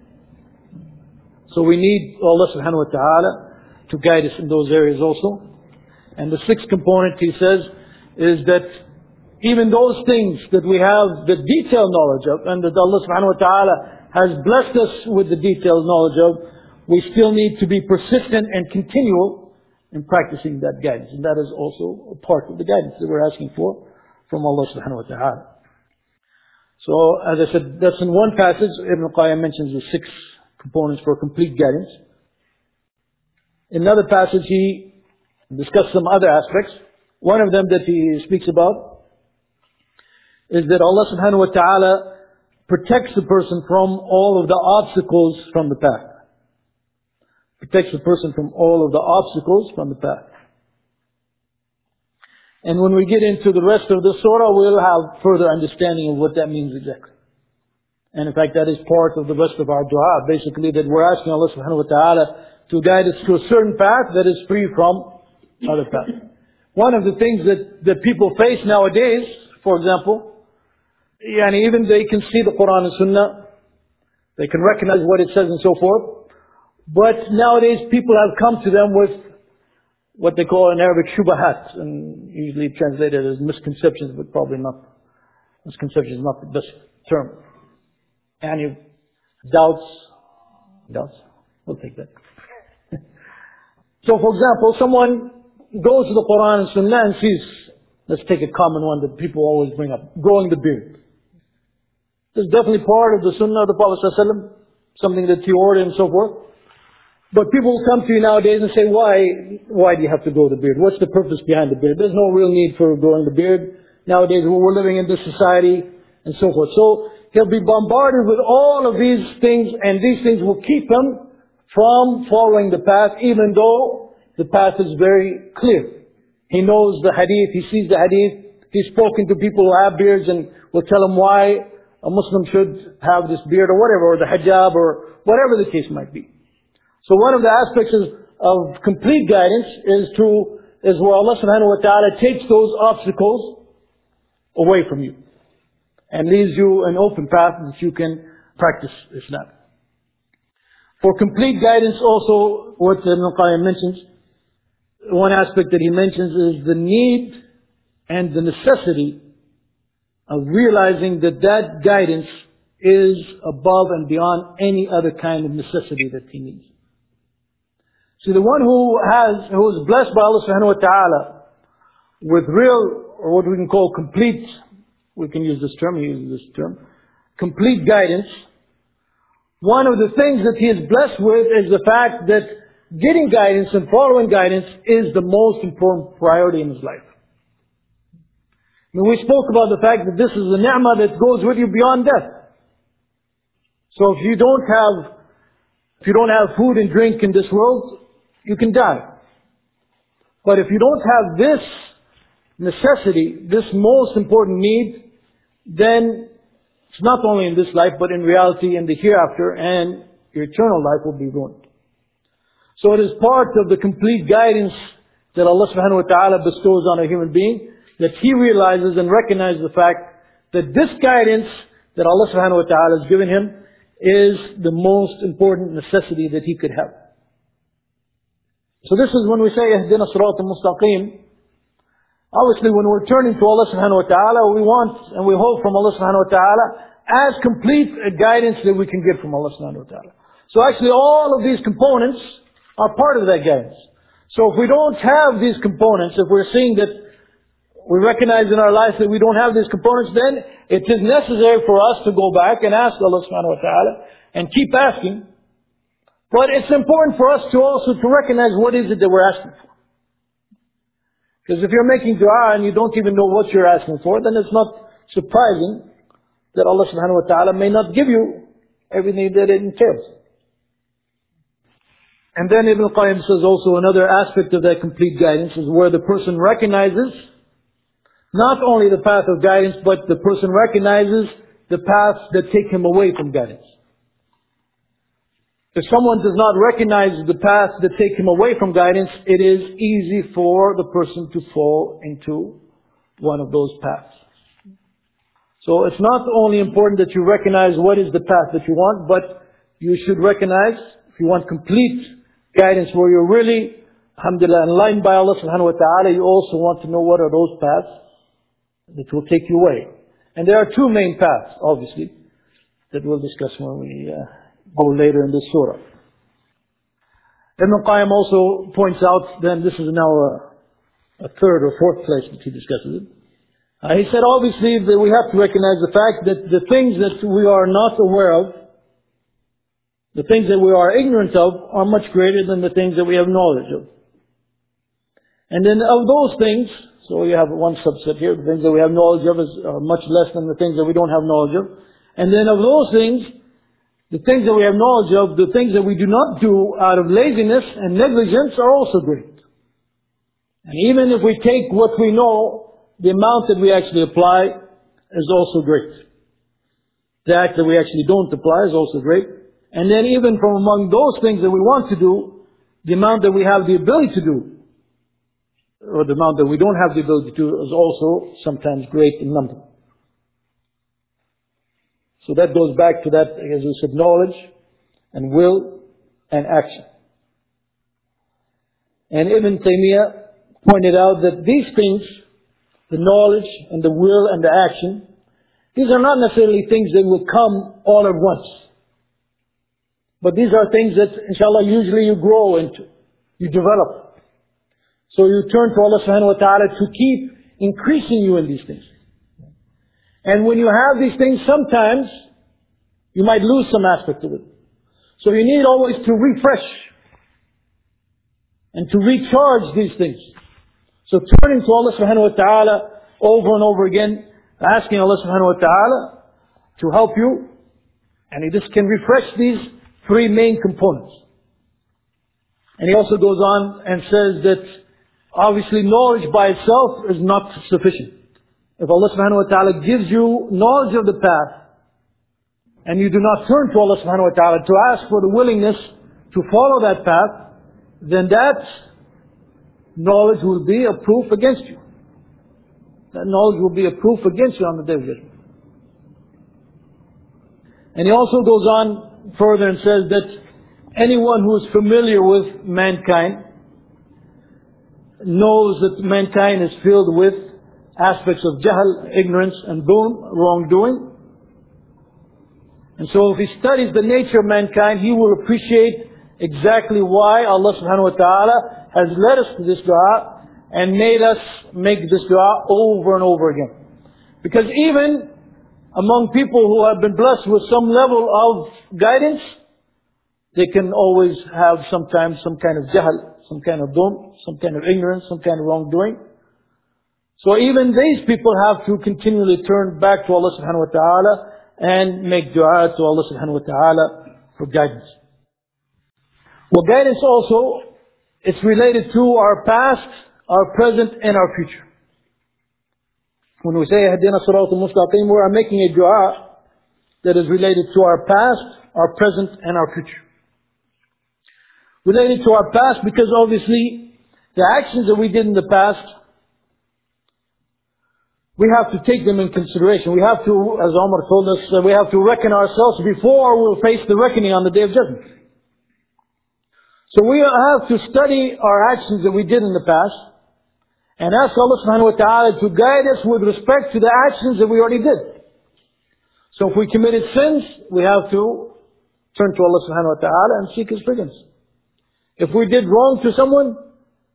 So we need Allah subhanahu wa ta'ala to guide us in those areas also. And the sixth component, he says, is that even those things that we have the detailed knowledge of, and that Allah subhanahu wa ta'ala has blessed us with the detailed knowledge of, we still need to be persistent and continual in practicing that guidance. And that is also a part of the guidance that we're asking for from Allah subhanahu wa ta'ala. So, as I said, that's in one passage. Ibn Qayyim mentions the 6 components for complete guidance. In another passage, he discussed some other aspects. One of them that he speaks about is that Allah subhanahu wa ta'ala protects the person from all of the obstacles from the path. Protects the person from all of the obstacles from the path. And when we get into the rest of the surah, we'll have further understanding of what that means exactly. And in fact, that is part of the rest of our dua. Basically, that we're asking Allah subhanahu wa ta'ala to guide us to a certain path that is free from other paths. One of the things that people face nowadays, for example, even they can see the Quran and Sunnah, they can recognize what it says and so forth. But nowadays people have come to them with what they call in Arabic shubahat, and usually translated as misconceptions, but probably not. Misconceptions is not the best term. And doubts. We'll take that. So for example, someone goes to the Quran and Sunnah and sees, let's take a common one that people always bring up, growing the beard. This is definitely part of the Sunnah of the Prophet ﷺ, something that he ordered and so forth. But people will come to you nowadays and say, why do you have to grow the beard? What's the purpose behind the beard? There's no real need for growing the beard. Nowadays we're living in this society and so forth. So he'll be bombarded with all of these things, and these things will keep him from following the path, even though the path is very clear. He knows the hadith, he sees the hadith, he's spoken to people who have beards and will tell them why a Muslim should have this beard or whatever, or the hijab or whatever the case might be. So one of the aspects of complete guidance is where Allah subhanahu wa ta'ala takes those obstacles away from you and leaves you an open path that you can practice Islam. For complete guidance also, what Ibn Qayyim mentions, one aspect that he mentions is the need and the necessity of realizing that guidance is above and beyond any other kind of necessity that he needs. See, the one who is blessed by Allah subhanahu wa ta'ala with real, or what we can call complete, we can use this term, he uses this term, complete guidance. One of the things that he is blessed with is the fact that getting guidance and following guidance is the most important priority in his life. We spoke about the fact that this is a ni'mah that goes with you beyond death. So if you don't have food and drink in this world, you can die. But if you don't have this necessity, this most important need, then it's not only in this life, but in reality in the hereafter, and your eternal life will be ruined. So it is part of the complete guidance that Allah subhanahu wa ta'ala bestows on a human being, that he realizes and recognizes the fact that this guidance that Allah subhanahu wa ta'ala has given him is the most important necessity that he could have. So this is when we say, Ihdina Sirat al-Mustaqim. Obviously when we're turning to Allah subhanahu wa ta'ala, we want and we hope from Allah subhanahu wa ta'ala as complete a guidance that we can get from Allah subhanahu wa ta'ala. So actually all of these components are part of that guidance. So if we don't have these components, if we're seeing that we recognize in our lives that we don't have these components, then it is necessary for us to go back and ask Allah subhanahu wa ta'ala and keep asking. But it's important for us to also to recognize what is it that we're asking for. Because if you're making dua and you don't even know what you're asking for, then it's not surprising that Allah subhanahu wa ta'ala may not give you everything that it entails. And then Ibn Qayyim says also another aspect of that complete guidance is where the person recognizes not only the path of guidance, but the person recognizes the paths that take him away from guidance. If someone does not recognize the paths that take him away from guidance, it is easy for the person to fall into one of those paths. So it's not only important that you recognize what is the path that you want, but you should recognize, if you want complete guidance where you're really, alhamdulillah, enlightened by Allah subhanahu wa ta'ala, you also want to know what are those paths that will take you away. And there are two main paths, obviously, that we'll discuss when we go later in this surah. Ibn Qayyim also points out, then this is now a third or fourth place that he discusses it. He said obviously that we have to recognize the fact that the things that we are not aware of, the things that we are ignorant of, are much greater than the things that we have knowledge of. And then of those things, so you have one subset here, the things that we have knowledge of are much less than the things that we don't have knowledge of. And then of those things, the things that we have knowledge of, the things that we do not do out of laziness and negligence are also great. And even if we take what we know, the amount that we actually apply is also great. The act that we actually don't apply is also great. And then even from among those things that we want to do, the amount that we have the ability to do, or the amount that we don't have the ability to do, is also sometimes great in number. So that goes back to that, as we said, knowledge and will and action. And Ibn Taymiyyah pointed out that these things, the knowledge and the will and the action, these are not necessarily things that will come all at once. But these are things that, inshallah, usually you grow into, you develop. So you turn to Allah subhanahu wa ta'ala to keep increasing you in these things. And when you have these things, sometimes you might lose some aspect of it. So you need always to refresh and to recharge these things. So turning to Allah subhanahu wa ta'ala over and over again, asking Allah subhanahu wa ta'ala to help you, and this can refresh these three main components. And he also goes on and says that obviously knowledge by itself is not sufficient. If Allah subhanahu wa ta'ala gives you knowledge of the path, and you do not turn to Allah subhanahu wa ta'ala to ask for the willingness to follow that path, then that knowledge will be a proof against you. That knowledge will be a proof against you on the day of judgment. And he also goes on further and says that anyone who is familiar with mankind knows that mankind is filled with aspects of jahl, ignorance, and wrongdoing. And so if he studies the nature of mankind, he will appreciate exactly why Allah subhanahu wa ta'ala has led us to this dua and made us make this dua over and over again. Because even among people who have been blessed with some level of guidance, they can always have sometimes some kind of jahl, some kind of some kind of ignorance, some kind of wrongdoing. So even these people have to continually turn back to Allah subhanahu wa ta'ala and make dua to Allah subhanahu wa ta'ala for guidance. Well, guidance also, it's related to our past, our present, and our future. When we say Ihdina Siratal Mustaqim, we are making a dua that is related to our past, our present, and our future. Related to our past because obviously the actions that we did in the past, we have to take them in consideration. We have to, as Omar told us, we have to reckon ourselves before we'll face the reckoning on the Day of Judgment. So we have to study our actions that we did in the past and ask Allah subhanahu wa ta'ala to guide us with respect to the actions that we already did. So if we committed sins, we have to turn to Allah subhanahu wa ta'ala and seek His forgiveness. If we did wrong to someone,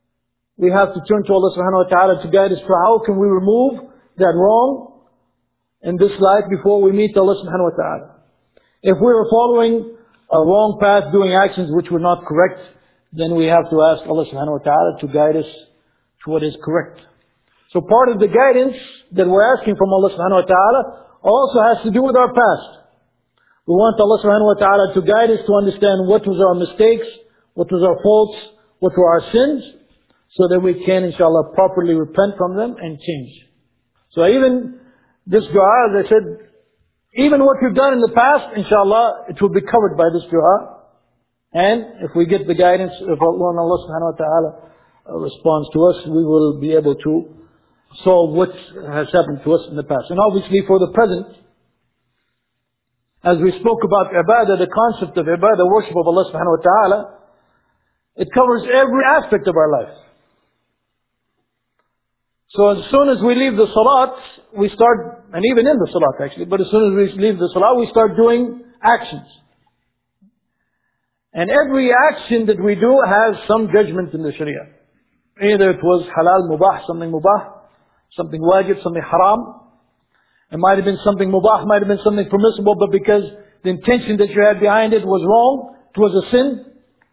we have to turn to Allah subhanahu wa ta'ala to guide us to how can we remove that wrong in this life before we meet Allah subhanahu wa ta'ala. If we are following a wrong path, doing actions which were not correct, then we have to ask Allah subhanahu wa ta'ala to guide us to what is correct. So part of the guidance that we're asking from Allah subhanahu wa ta'ala also has to do with our past. We want Allah subhanahu wa ta'ala to guide us to understand what was our mistakes, what was our faults, what were our sins, so that we can, inshallah, properly repent from them and change. So even this dua, as I said, even what we've done in the past, inshallah, it will be covered by this dua. And if we get the guidance of Allah, and Allah subhanahu wa ta'ala responds to us, we will be able to solve what has happened to us in the past. And obviously for the present, as we spoke about ibadah, the concept of ibadah, worship of Allah subhanahu wa ta'ala, it covers every aspect of our life. So as soon as we leave the salat, we start, and even in the salat actually, but as soon as we leave the salat, we start doing actions. And every action that we do has some judgment in the Sharia. Either it was halal, mubah, something wajib, something haram. It might have been something mubah, might have been something permissible, but because the intention that you had behind it was wrong, it was a sin.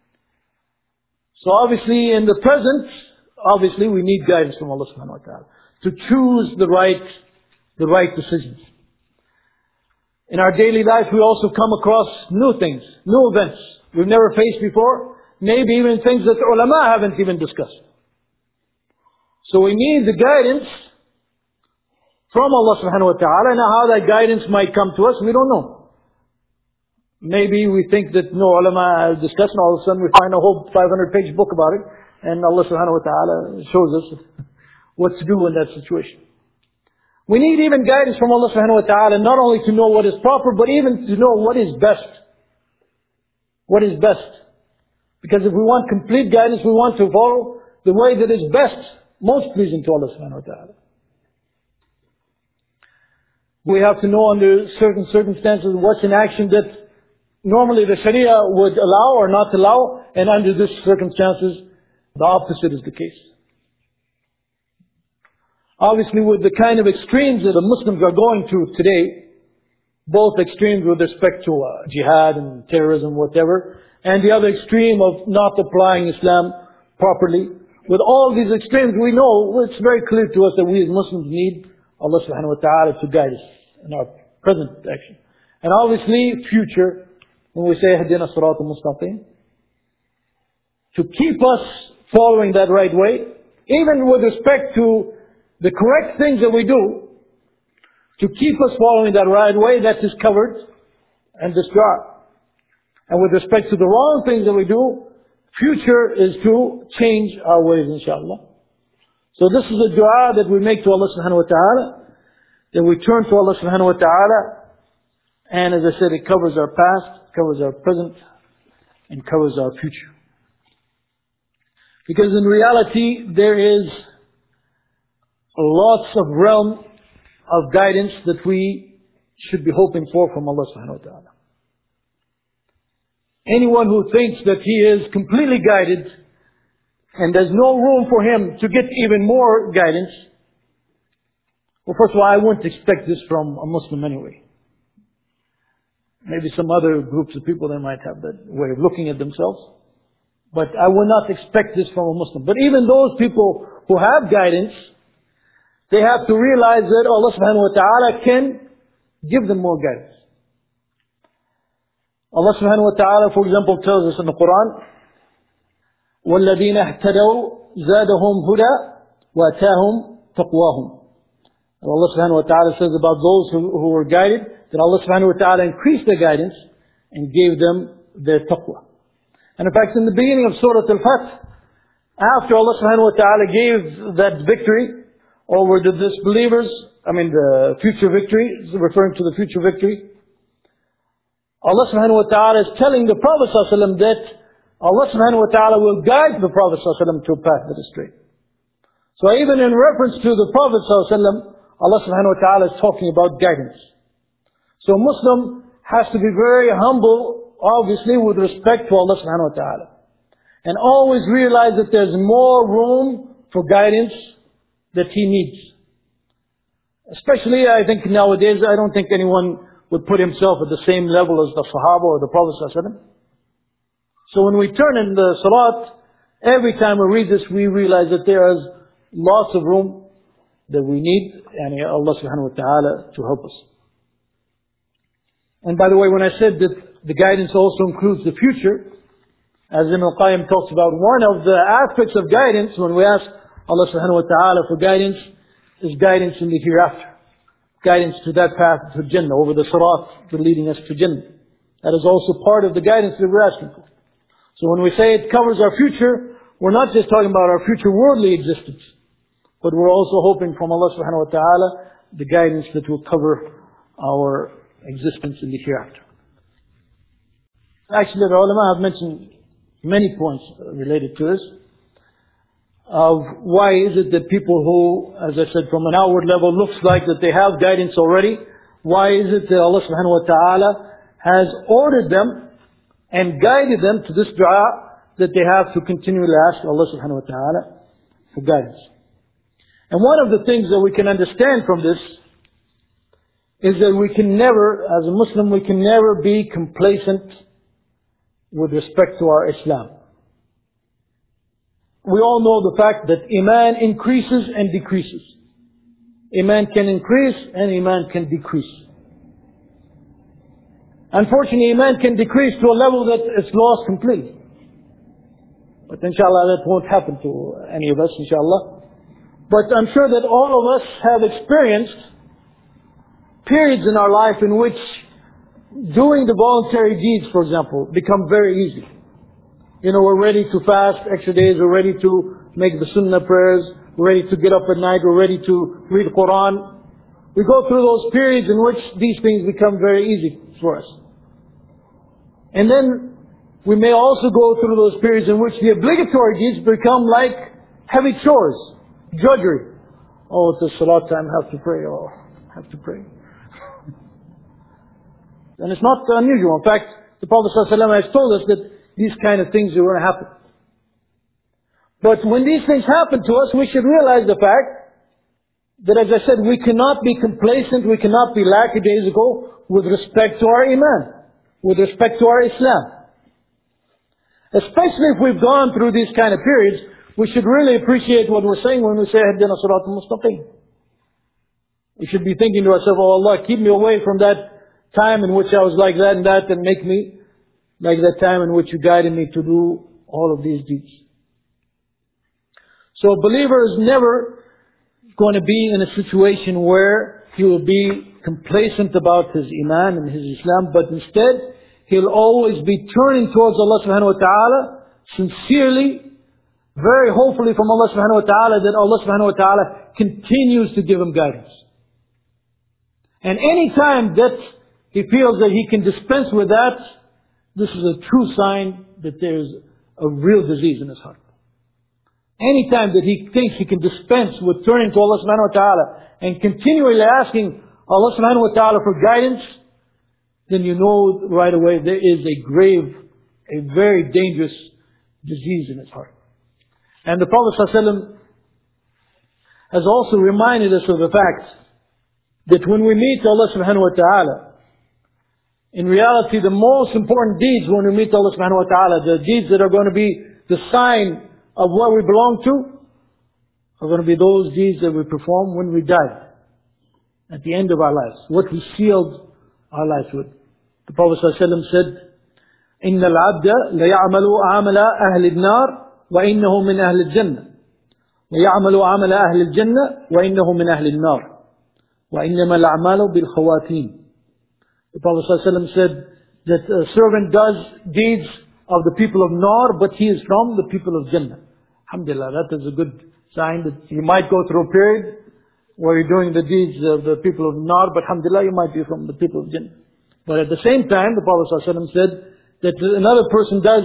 So obviously in the present, obviously we need guidance from Allah subhanahu wa ta'ala to choose the right decisions. In our daily life we also come across new things, new events we've never faced before, maybe even things that ulama haven't even discussed. So we need the guidance from Allah subhanahu wa ta'ala. Now how that guidance might come to us, we don't know. Maybe we think that no ulama has discussed, and all of a sudden we find a whole 500-page book about it, and Allah subhanahu wa ta'ala shows us what to do in that situation. We need even guidance from Allah subhanahu wa ta'ala, not only to know what is proper, but even to know what is best. What is best? Because if we want complete guidance, we want to follow the way that is best, most pleasing to Allah subhanahu wa ta'ala. We have to know under certain circumstances what's an action that normally the Sharia would allow or not allow, and under these circumstances, the opposite is the case. Obviously with the kind of extremes that the Muslims are going through today, both extremes with respect to jihad and terrorism, whatever, and the other extreme of not applying Islam properly. With all these extremes, we know, it's very clear to us that we as Muslims need Allah subhanahu wa ta'ala to guide us in our present action. And obviously, future, when we say Hadina Sirat al-Mustaqim, to keep us following that right way, even with respect to the correct things that we do, to keep us following that right way, that is covered in this dua. And with respect to the wrong things that we do, future is to change our ways, inshallah. So this is a dua that we make to Allah subhanahu wa ta'ala, that we turn to Allah subhanahu wa ta'ala, and as I said, it covers our past, covers our present, and covers our future. Because in reality, there is lots of realm of guidance that we should be hoping for from Allah subhanahu wa ta'ala. Anyone who thinks that he is completely guided and there's no room for him to get even more guidance, well, first of all, I wouldn't expect this from a Muslim anyway. Maybe some other groups of people, they might have that way of looking at themselves. But I would not expect this from a Muslim. But even those people who have guidance, they have to realize that Allah subhanahu wa ta'ala can give them more guidance. Allah subhanahu wa ta'ala, for example, tells us in the Quran, وَالَّذِينَ اهْتَدَوْا زَادَهُمْ هُدًى وَأَتَاهُمْ تَقْوَاهُمْ. Allah subhanahu wa ta'ala says about those who were guided, that Allah subhanahu wa ta'ala increased their guidance and gave them their taqwa. And in fact, in the beginning of Surah Al-Fath, after Allah subhanahu wa ta'ala gave that victory over the disbelievers, the future victory, referring to the future victory, Allah subhanahu wa ta'ala is telling the Prophet ﷺ that Allah subhanahu wa ta'ala will guide the Prophet ﷺ to a path that is straight. So even in reference to the Prophet ﷺ, Allah subhanahu wa ta'ala is talking about guidance. So a Muslim has to be very humble, obviously, with respect to Allah subhanahu wa ta'ala. And always realize that there's more room for guidance that he needs. Especially, I think nowadays, I don't think anyone would put himself at the same level as the Sahaba or the Prophet ﷺ. So when we turn in the Salat, every time we read this, we realize that there is lots of room that we need, and Allah subhanahu wa ta'ala to help us. And by the way, when I said that the guidance also includes the future, as Ibn al-Qayyim talks about, one of the aspects of guidance, when we ask Allah subhanahu wa ta'ala for guidance, is guidance in the hereafter. Guidance to that path to Jannah, over the Sirat, leading us to Jannah. That is also part of the guidance that we're asking for. So when we say it covers our future, we're not just talking about our future worldly existence, but we're also hoping from Allah subhanahu wa ta'ala the guidance that will cover our existence in the hereafter. Actually, the ulama have mentioned many points related to this, of why is it that people who, as I said, from an outward level looks like that they have guidance already, why is it that Allah subhanahu wa ta'ala has ordered them and guided them to this dua that they have to continually ask Allah subhanahu wa ta'ala for guidance. And one of the things that we can understand from this is that we can never, as a Muslim, we can never be complacent with respect to our Islam. We all know the fact that Iman increases and decreases. Iman can increase and Iman can decrease. Unfortunately, Iman can decrease to a level that it's lost completely. But inshallah, that won't happen to any of us, inshallah. But I'm sure that all of us have experienced periods in our life in which doing the voluntary deeds, for example, become very easy. You know, we're ready to fast extra days, we're ready to make the sunnah prayers, we're ready to get up at night, we're ready to read the Quran. We go through those periods in which these things become very easy for us. And then we may also go through those periods in which the obligatory deeds become like heavy chores, drudgery. Oh, it's a salat time, have to pray, oh, have to pray. And it's not unusual. In fact, the Prophet ﷺ has told us that these kind of things are going to happen. But when these things happen to us, we should realize the fact that, as I said, we cannot be complacent, we cannot be lackadaisical with respect to our Iman, with respect to our Islam. Especially if we've gone through these kind of periods, we should really appreciate what we're saying when we say, Ihdina Siratal Mustaqim. We should be thinking to ourselves, oh Allah, keep me away from that time in which I was like that, and make me like that time in which you guided me to do all of these deeds. So a believer is never going to be in a situation where he will be complacent about his Iman and his Islam, but instead he'll always be turning towards Allah subhanahu wa ta'ala sincerely, very hopefully from Allah subhanahu wa ta'ala, that Allah subhanahu wa ta'ala continues to give him guidance. And any time that he feels that he can dispense with that, this is a true sign that there is a real disease in his heart. Any time that he thinks he can dispense with turning to Allah subhanahu wa ta'ala and continually asking Allah subhanahu wa ta'ala for guidance, then you know right away there is a grave, a very dangerous disease in his heart. And the Prophet ﷺ has also reminded us of the fact that when we meet Allah subhanahu wa ta'ala, in reality, the most important deeds when we meet Allah subhanahu wa ta'ala, the deeds that are going to be the sign of what we belong to, are going to be those deeds that we perform when we die, at the end of our lives, what we sealed our lives with. The Prophet ﷺ said, إِنَّ الْعَبْدَ لَيَعْمَلُ عَمَلَ أَهْلِ النَّارِ وَإِنَّهُ مِنْ أَهْلِ الْجَنَّةِ وَيَعْمَلُ عَمَلَ أَهْلِ الْجَنَّةِ وَإِنَّهُ مِنْ أَهْلِ النَّارِ وَإِنَّمَا الْأَعْمَالُ بِالْخَوَاتِيمِ. The Prophet ﷺ said that a servant does deeds of the people of Nar, but he is from the people of Jannah. Alhamdulillah, that is a good sign that you might go through a period where you're doing the deeds of the people of Nar, but alhamdulillah, you might be from the people of Jannah. But at the same time, the Prophet ﷺ said that another person does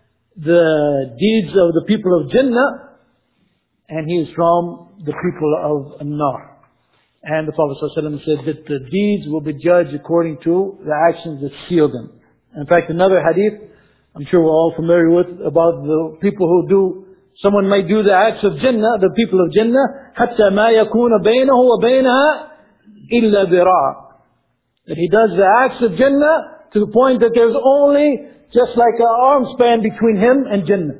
the deeds of the people of Jannah, and he is from the people of Nar. And the Prophet ﷺ said that the deeds will be judged according to the actions that seal them. In fact, another hadith, I'm sure we're all familiar with, about the people who do Someone might do the acts of Jannah, the people of Jannah, حَتَّى مَا يَكُونَ بَيْنَهُ وَبَيْنَهَا إِلَّا ذِرَاعٌ. That he does the acts of Jannah to the point that there's only just like an arm span between him and Jannah.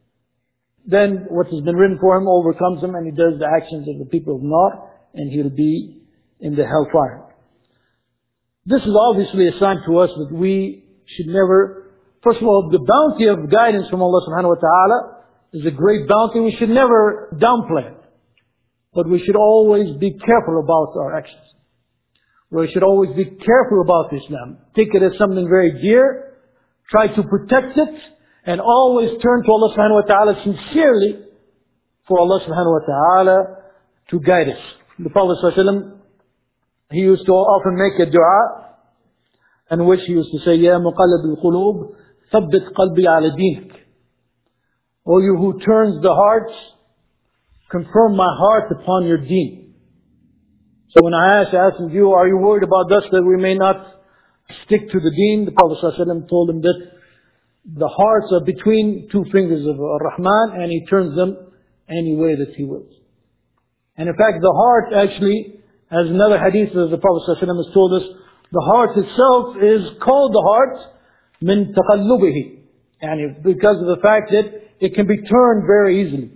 Then what has been written for him overcomes him, and he does the actions of the people of Nar, and he'll be in the hellfire. This is obviously a sign to us that we should never, first of all, the bounty of guidance from Allah subhanahu wa ta'ala is a great bounty. We should never downplay it. But we should always be careful about our actions. We should always be careful about Islam. Take it as something very dear. Try to protect it. And always turn to Allah subhanahu wa ta'ala sincerely for Allah subhanahu wa ta'ala to guide us. The Prophet sallallahu alaihi wasallam, he used to often make a dua in which he used to say, Ya muqallib al-qulub, thabbit qalbi ala dinik. O you who turns the hearts, confirm my heart upon your deen. So when I asked you, are you worried about us that we may not stick to the deen? The Prophet ﷺ told him that the hearts are between two fingers of Ar-Rahman, and He turns them any way that He wills. And in fact, the heart actually, as another hadith that the Prophet ﷺ has told us, the heart itself is called the heart min taqallubihi, and because of the fact that it can be turned very easily.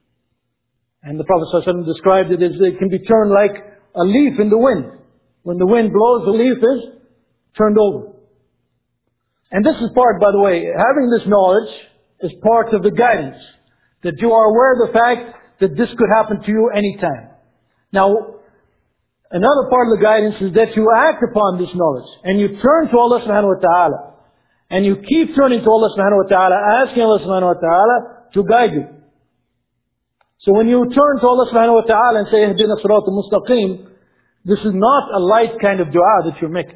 And the Prophet ﷺ described it as it can be turned like a leaf in the wind. When the wind blows, the leaf is turned over. And this is part, by the way, having this knowledge is part of the guidance. That you are aware of the fact that this could happen to you anytime. Now, another part of the guidance is that you act upon this knowledge. And you turn to Allah subhanahu wa ta'ala. And you keep turning to Allah subhanahu wa ta'ala, asking Allah subhanahu wa ta'ala to guide you. So when you turn to Allah subhanahu wa ta'ala and say, Ihdina sirat al-mustaqim, this is not a light kind of dua that you're making.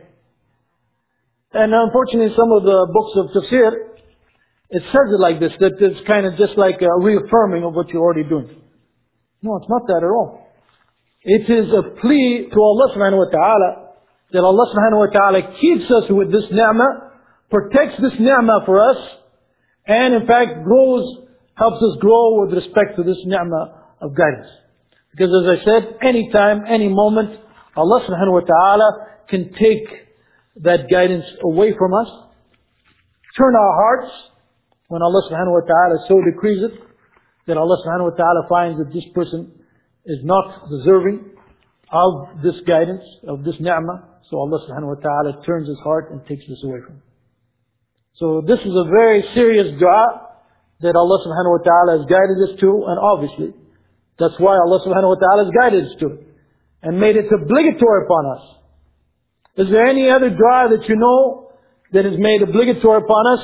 And unfortunately, some of the books of tafsir, it says it like this, that it's kind of just like a reaffirming of what you're already doing. No, it's not that at all. It is a plea to Allah subhanahu wa ta'ala, that Allah subhanahu wa ta'ala keeps us with this ni'mah, protects this ni'mah for us, and in fact helps us grow with respect to this ni'mah of guidance. Because as I said, anytime, any moment, Allah subhanahu wa ta'ala can take that guidance away from us, turn our hearts, when Allah subhanahu wa ta'ala so decrees it, that Allah subhanahu wa ta'ala finds that this person is not deserving of this guidance, of this ni'mah, so Allah subhanahu wa ta'ala turns his heart and takes this away from him. So this is a very serious dua that Allah subhanahu wa ta'ala has guided us to, and obviously, that's why Allah subhanahu wa ta'ala has guided us to it, and made it obligatory upon us. Is there any other dua that you know that is made obligatory upon us?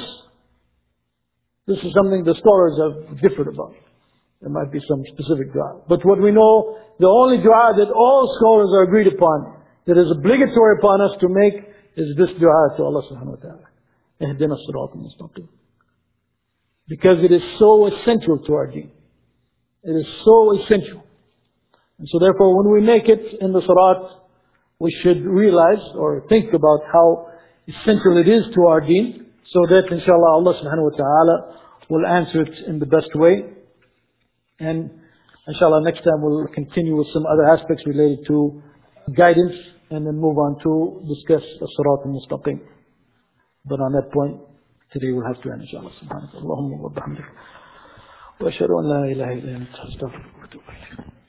This is something the scholars have differed about. There might be some specific dua. But what we know, the only dua that all scholars are agreed upon, that is obligatory upon us to make, is this dua to Allah subhanahu wa ta'ala. Ihdina sirat al-mustaqim. Because it is so essential to our deen. It is so essential. And so therefore when we make it in the sirat, we should realize or think about how essential it is to our deen, so that inshallah Allah subhanahu wa ta'ala will answer it in the best way. And inshallah next time we'll continue with some other aspects related to guidance, and then move on to discuss as-sirat al-mustaqim. But on that point, today we'll have to end inshallah. Subhanallah. Allahumma wa bihamdika. Wa ashhadu an la ilaha illa anta astaghfiruka wa atubu ilayk.